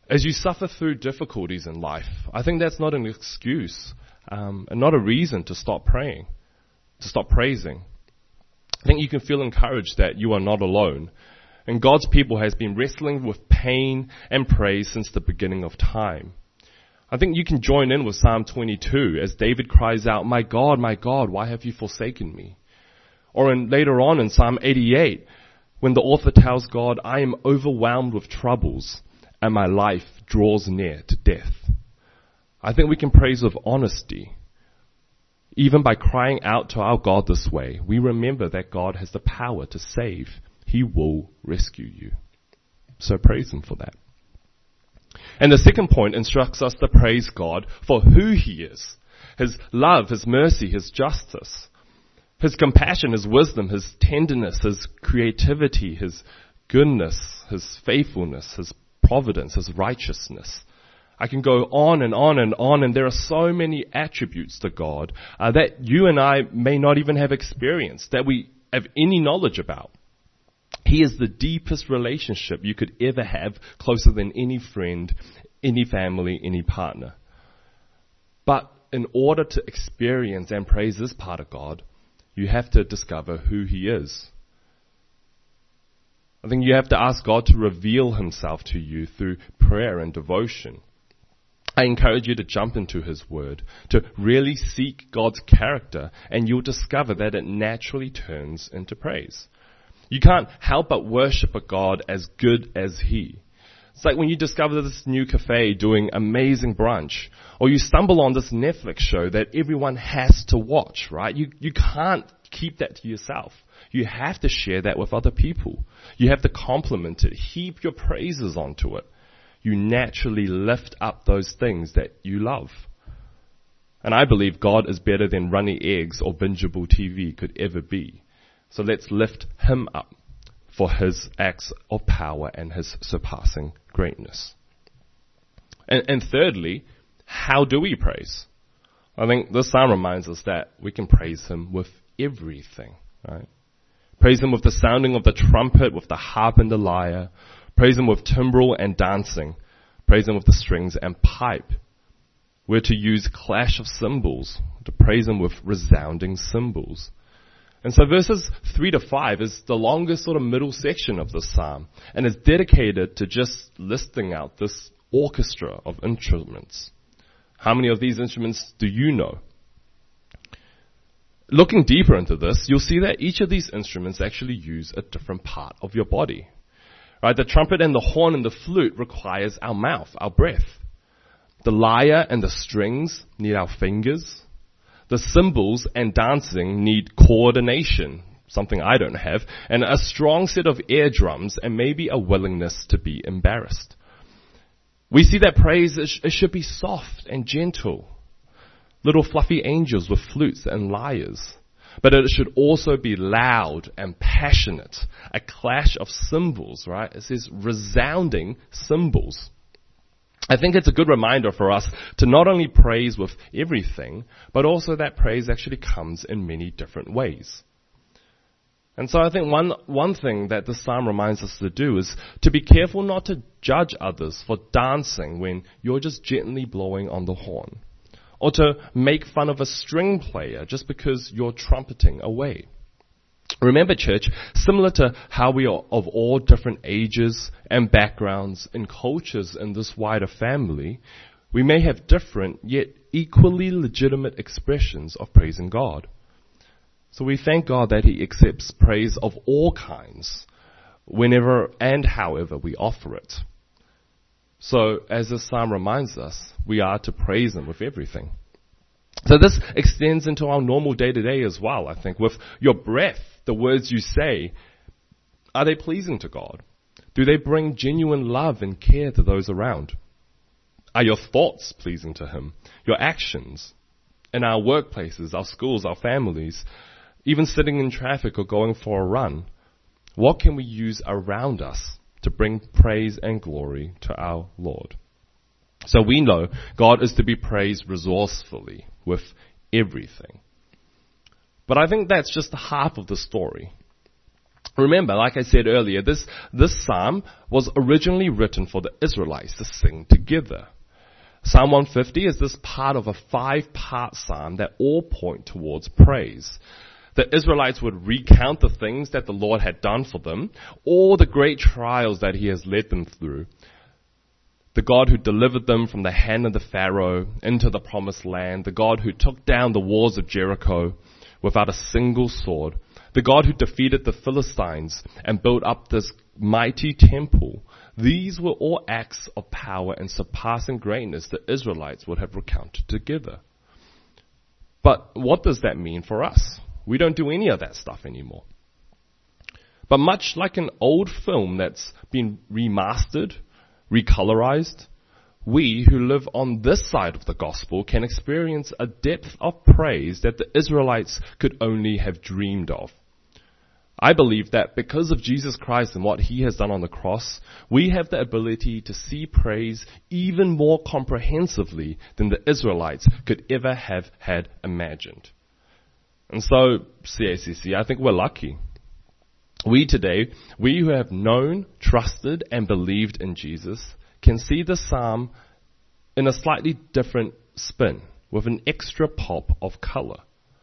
As you suffer through difficulties in life, I think that's not an excuse and not a reason to stop praying, to stop praising. I think you can feel encouraged that you are not alone. And God's people has been wrestling with pain and praise since the beginning of time. I think you can join in with Psalm 22 as David cries out, my God, why have you forsaken me? Or later on in Psalm 88, when the author tells God, I am overwhelmed with troubles and my life draws near to death. I think we can praise with honesty. Even by crying out to our God this way, we remember that God has the power to save. He will rescue you. So praise Him for that. And the second point instructs us to praise God for who He is. His love, His mercy, His justice, His compassion, His wisdom, His tenderness, His creativity, His goodness, His faithfulness, His providence, His righteousness. I can go on and on and on, and there are so many attributes to God that you and I may not even have experienced, that we have any knowledge about. He is the deepest relationship you could ever have, closer than any friend, any family, any partner. But in order to experience and praise this part of God, you have to discover who He is. I think you have to ask God to reveal Himself to you through prayer and devotion. I encourage you to jump into His Word, to really seek God's character, and you'll discover that it naturally turns into praise. You can't help but worship a God as good as He. It's like when you discover this new cafe doing amazing brunch, or you stumble on this Netflix show that everyone has to watch, right? You can't keep that to yourself. You have to share that with other people. You have to compliment it, heap your praises onto it. You naturally lift up those things that you love. And I believe God is better than runny eggs or bingeable TV could ever be. So let's lift Him up for His acts of power and His surpassing greatness. And thirdly, how do we praise? I think this psalm reminds us that we can praise Him with everything, right? Praise Him with the sounding of the trumpet, with the harp and the lyre. Praise Him with timbrel and dancing. Praise Him with the strings and pipe. We're to use clash of cymbals, to praise Him with resounding cymbals. And so verses 3 to 5 is the longest sort of middle section of this psalm, and is dedicated to just listing out this orchestra of instruments. How many of these instruments do you know? Looking deeper into this, you'll see that each of these instruments actually use a different part of your body. Right? The trumpet and the horn and the flute requires our mouth, our breath. The lyre and the strings need our fingers. The cymbals and dancing need coordination, something I don't have, and a strong set of eardrums and maybe a willingness to be embarrassed. We see that praise, it should be soft and gentle. Little fluffy angels with flutes and lyres. But it should also be loud and passionate. A clash of cymbals, right? It says resounding cymbals. I think it's a good reminder for us to not only praise with everything, but also that praise actually comes in many different ways. And so I think one thing that this psalm reminds us to do is to be careful not to judge others for dancing when you're just gently blowing on the horn, or to make fun of a string player just because you're trumpeting away. Remember, church, similar to how we are of all different ages and backgrounds and cultures in this wider family, we may have different yet equally legitimate expressions of praising God. So we thank God that He accepts praise of all kinds, whenever and however we offer it. So, as this psalm reminds us, we are to praise Him with everything. So this extends into our normal day-to-day as well, I think. With your breath, the words you say, are they pleasing to God? Do they bring genuine love and care to those around? Are your thoughts pleasing to Him? Your actions in our workplaces, our schools, our families, even sitting in traffic or going for a run, what can we use around us to bring praise and glory to our Lord? So we know God is to be praised resourcefully with everything. But I think that's just half of the story. Remember, like I said earlier, this psalm was originally written for the Israelites to sing together. Psalm 150 is this part of a 5-part psalm that all point towards praise. The Israelites would recount the things that the Lord had done for them, all the great trials that He has led them through. The God who delivered them from the hand of the Pharaoh into the promised land, the God who took down the walls of Jericho without a single sword, the God who defeated the Philistines and built up this mighty temple. These were all acts of power and surpassing greatness the Israelites would have recounted together. But what does that mean for us? We don't do any of that stuff anymore. But much like an old film that's been remastered, recolorized, we who live on this side of the gospel can experience a depth of praise that the Israelites could only have dreamed of. I believe that because of Jesus Christ and what He has done on the cross, we have the ability to see praise even more comprehensively than the Israelites could ever have had imagined. And so, CACC, I think we're lucky. We today, we who have known, trusted, and believed in Jesus, can see the psalm in a slightly different spin, with an extra pop of color.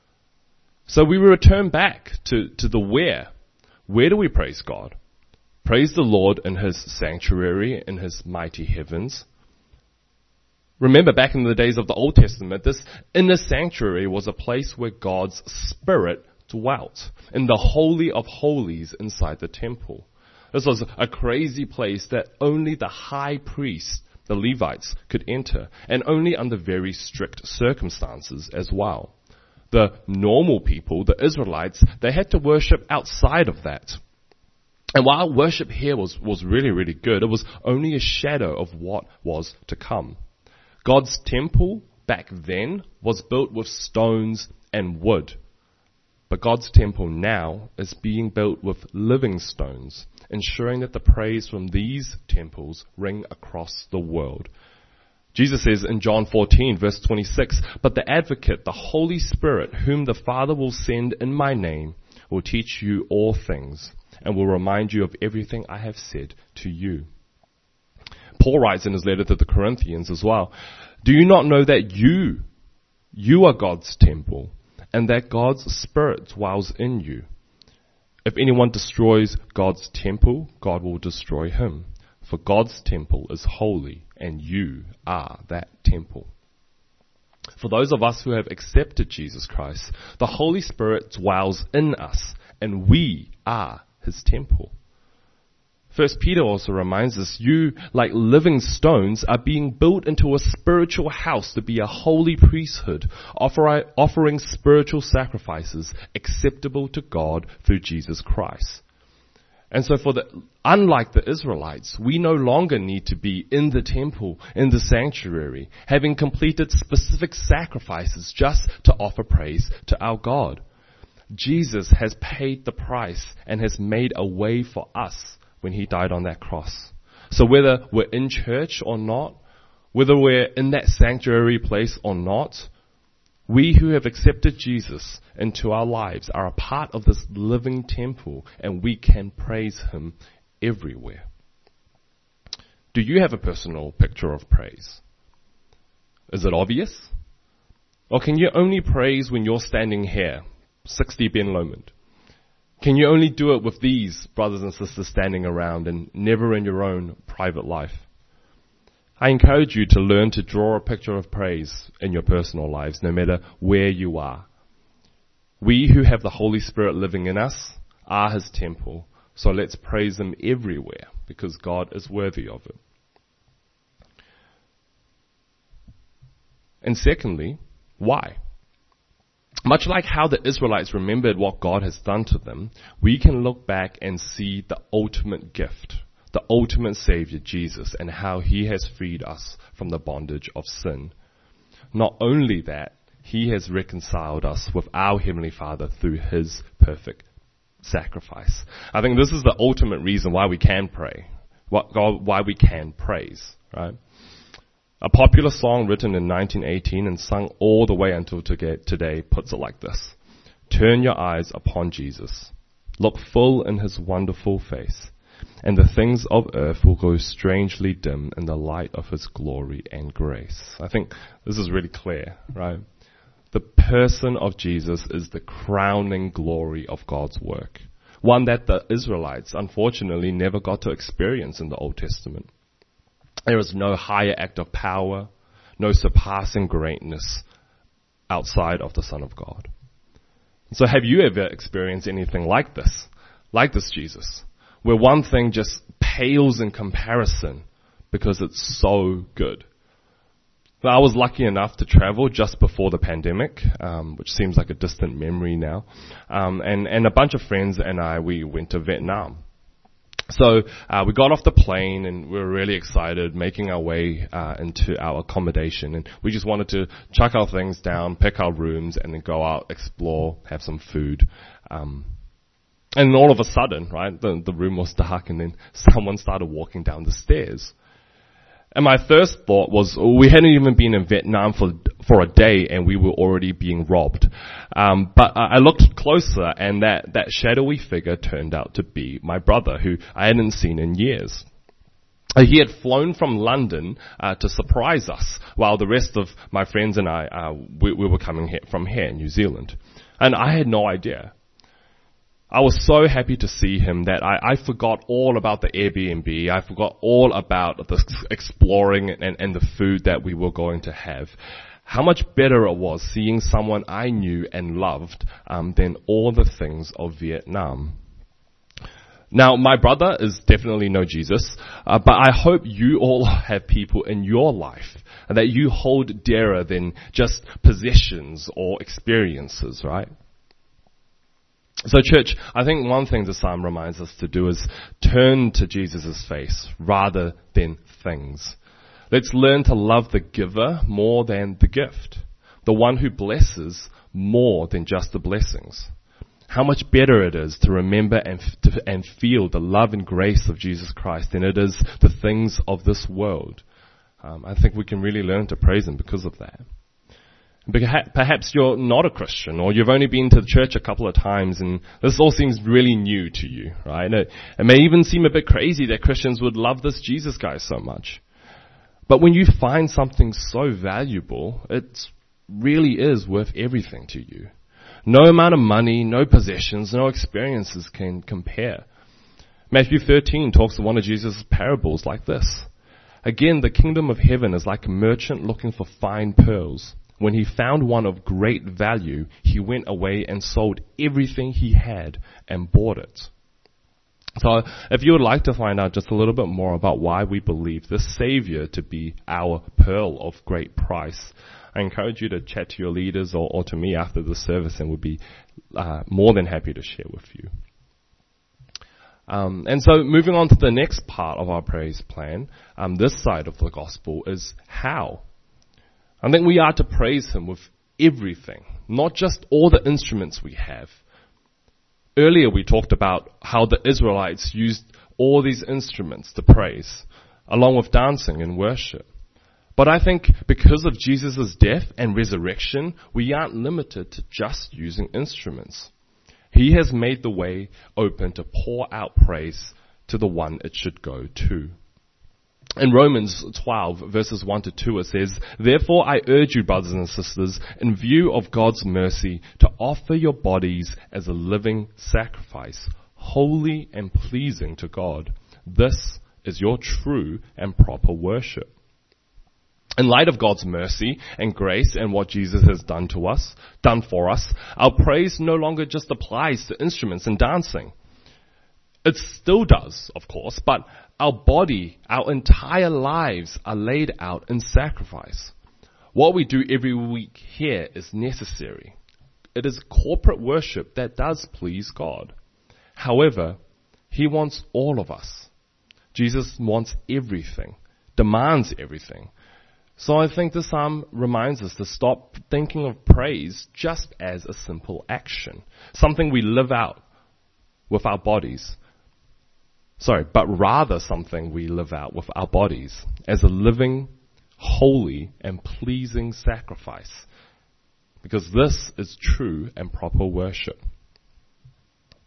So we return back to the where. Where do we praise God? Praise the Lord in His sanctuary, in His mighty heavens. Remember, back in the days of the Old Testament, this inner sanctuary was a place where God's Spirit dwelt, in the Holy of Holies inside the temple. This was a crazy place that only the high priest, the Levites, could enter, and only under very strict circumstances as well. The normal people, the Israelites, they had to worship outside of that. And while worship here was really, really good, it was only a shadow of what was to come. God's temple back then was built with stones and wood. But God's temple now is being built with living stones, ensuring that the praise from these temples ring across the world. Jesus says in John 14, verse 26, "But the Advocate, the Holy Spirit, whom the Father will send in my name, will teach you all things, and will remind you of everything I have said to you." Paul writes in his letter to the Corinthians as well, "Do you not know that you are God's temple, and that God's Spirit dwells in you? If anyone destroys God's temple, God will destroy him. For God's temple is holy, and you are that temple." For those of us who have accepted Jesus Christ, the Holy Spirit dwells in us, and we are His temple. 1 Peter also reminds us, you, like living stones, are being built into a spiritual house to be a holy priesthood, offering spiritual sacrifices acceptable to God through Jesus Christ. And so unlike the Israelites, we no longer need to be in the temple, in the sanctuary, having completed specific sacrifices just to offer praise to our God. Jesus has paid the price and has made a way for us when He died on that cross. So whether we're in church or not, whether we're in that sanctuary place or not, we who have accepted Jesus into our lives are a part of this living temple, and we can praise Him everywhere. Do you have a personal picture of praise? Is it obvious? Or can you only praise when you're standing here, 60 Ben Lomond? Can you only do it with these brothers and sisters standing around and never in your own private life? I encourage you to learn to draw a picture of praise in your personal lives, no matter where you are. We who have the Holy Spirit living in us are His temple, so let's praise Him everywhere, because God is worthy of it. And secondly, why? Much like how the Israelites remembered what God has done to them, we can look back and see the ultimate gift, the ultimate Savior, Jesus, and how He has freed us from the bondage of sin. Not only that, He has reconciled us with our Heavenly Father through His perfect sacrifice. I think this is the ultimate reason why we can pray, why we can praise, right? A popular song written in 1918 and sung all the way until today puts it like this: "Turn your eyes upon Jesus. Look full in his wonderful face, and the things of earth will grow strangely dim in the light of his glory and grace. I think this is really clear, right? The person of Jesus is the crowning glory of God's work, one that the Israelites unfortunately never got to experience in the Old Testament. There is no higher act of power, no surpassing greatness outside of the Son of God. So have you ever experienced anything like this Jesus, where one thing just pales in comparison because it's so good? So I was lucky enough to travel just before the pandemic, which seems like a distant memory now, and a bunch of friends and we went to Vietnam. So we got off the plane and we were really excited, making our way into our accommodation, and we just wanted to chuck our things down, pick our rooms, and then go out, explore, have some food. And all of a sudden, right, the room was dark, and then someone started walking down the stairs. And my first thought was, we hadn't even been in Vietnam for a day and we were already being robbed. But I looked closer, and that shadowy figure turned out to be my brother, who I hadn't seen in years. He had flown from London to surprise us, while the rest of my friends and we were coming from here in New Zealand. And I had no idea. I was so happy to see him that I forgot all about the Airbnb. I forgot all about the exploring and the food that we were going to have. How much better it was seeing someone I knew and loved than all the things of Vietnam. Now, my brother is definitely no Jesus, but I hope you all have people in your life that you hold dearer than just possessions or experiences, right? So church, I think one thing the psalm reminds us to do is turn to Jesus' face rather than things. Let's learn to love the giver more than the gift, the one who blesses more than just the blessings. How much better it is to remember and feel the love and grace of Jesus Christ than it is the things of this world. I think we can really learn to praise Him because of that. Perhaps you're not a Christian, or you've only been to the church a couple of times and this all seems really new to you, right? It may even seem a bit crazy that Christians would love this Jesus guy so much. But when you find something so valuable, it really is worth everything to you. No amount of money, no possessions, no experiences can compare. Matthew 13 talks of one of Jesus' parables like this. Again, the kingdom of heaven is like a merchant looking for fine pearls. When he found one of great value, he went away and sold everything he had and bought it. So if you would like to find out just a little bit more about why we believe this Savior to be our pearl of great price, I encourage you to chat to your leaders or to me after the service, and we'll be more than happy to share with you. And so moving on to the next part of our praise plan, this side of the gospel is how. I think we are to praise Him with everything, not just all the instruments we have. Earlier we talked about how the Israelites used all these instruments to praise, along with dancing and worship. But I think because of Jesus' death and resurrection, we aren't limited to just using instruments. He has made the way open to pour out praise to the one it should go to. In Romans 12, verses 1 to 2, it says, "Therefore I urge you, brothers and sisters, in view of God's mercy, to offer your bodies as a living sacrifice, holy and pleasing to God. This is your true and proper worship." In light of God's mercy and grace and what Jesus has done for us, our praise no longer just applies to instruments and dancing. It still does, of course, but our body, our entire lives are laid out in sacrifice. What we do every week here is necessary. It is corporate worship that does please God. However, He wants all of us. Jesus wants everything, demands everything. So I think the psalm reminds us to stop thinking of praise just as a simple action, something we live out with our bodies. But rather something we live out with our bodies as a living, holy, and pleasing sacrifice. Because this is true and proper worship.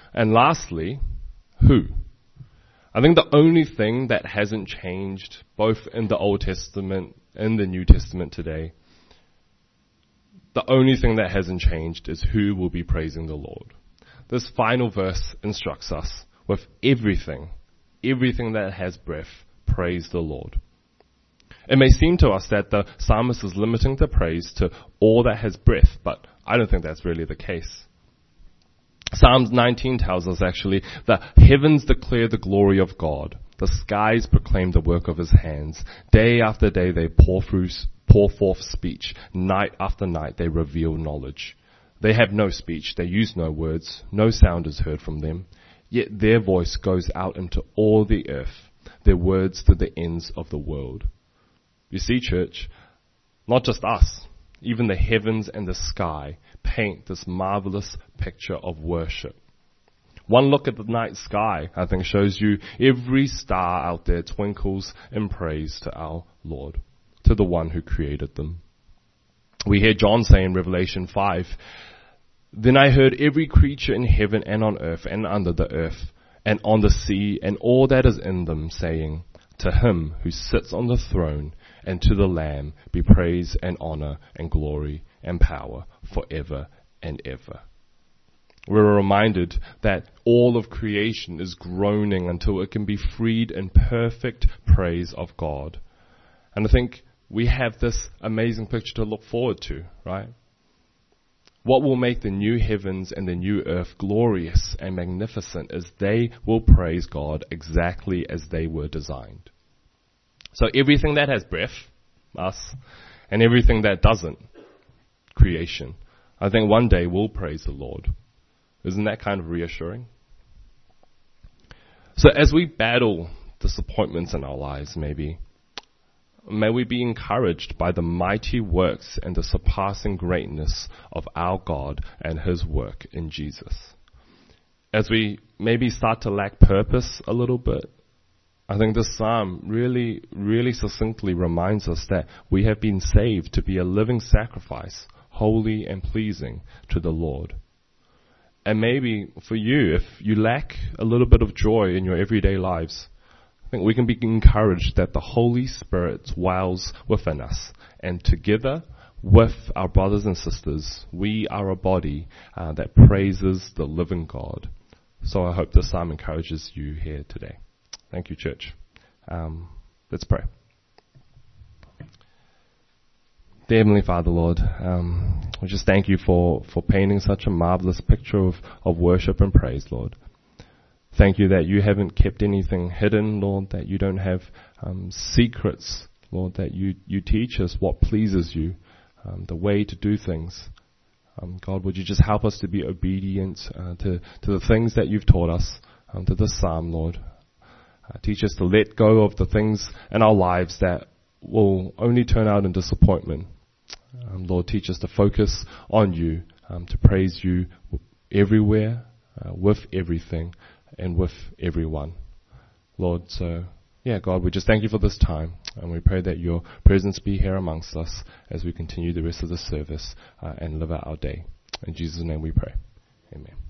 And lastly, who? I think the only thing that hasn't changed, both in the Old Testament and the New Testament today, the only thing that hasn't changed is who will be praising the Lord. This final verse instructs us with everything that has breath, praise the Lord. It may seem to us that the psalmist is limiting the praise to all that has breath, but I don't think that's really the case. Psalm 19 tells us actually the heavens declare the glory of God. The skies proclaim the work of his hands. Day after day they pour forth speech. Night after night they reveal knowledge. They have no speech. They use no words. No sound is heard from them. Yet their voice goes out into all the earth, their words to the ends of the world. You see, church, not just us, even the heavens and the sky paint this marvelous picture of worship. One look at the night sky, I think, shows you every star out there twinkles in praise to our Lord, to the one who created them. We hear John say in Revelation 5, "Then I heard every creature in heaven and on earth and under the earth and on the sea and all that is in them, saying, to him who sits on the throne and to the Lamb be praise and honor and glory and power forever and ever." We're reminded that all of creation is groaning until it can be freed in perfect praise of God. And I think we have this amazing picture to look forward to, right? What will make the new heavens and the new earth glorious and magnificent is they will praise God exactly as they were designed. So everything that has breath, us, and everything that doesn't, creation, I think one day will praise the Lord. Isn't that kind of reassuring? So as we battle disappointments in our lives, may we be encouraged by the mighty works and the surpassing greatness of our God and his work in Jesus. As we maybe start to lack purpose a little bit, I think this psalm really, really succinctly reminds us that we have been saved to be a living sacrifice, holy and pleasing to the Lord. And maybe for you, if you lack a little bit of joy in your everyday lives, I think we can be encouraged that the Holy Spirit dwells within us. And together with our brothers and sisters, we are a body that praises the living God. So I hope this psalm encourages you here today. Thank you, church. Let's pray. Dear Heavenly Father, Lord, we just thank you for painting such a marvelous picture of worship and praise, Lord. Thank you that you haven't kept anything hidden, Lord, that you don't have secrets, Lord, that you teach us what pleases you, the way to do things. God, would you just help us to be obedient to the things that you've taught us, to this psalm, Lord. Teach us to let go of the things in our lives that will only turn out in disappointment. Lord, teach us to focus on you, to praise you everywhere, with everything, and with everyone. Lord, so, God, we just thank you for this time, and we pray that your presence be here amongst us as we continue the rest of the service and live out our day. In Jesus' name we pray. Amen.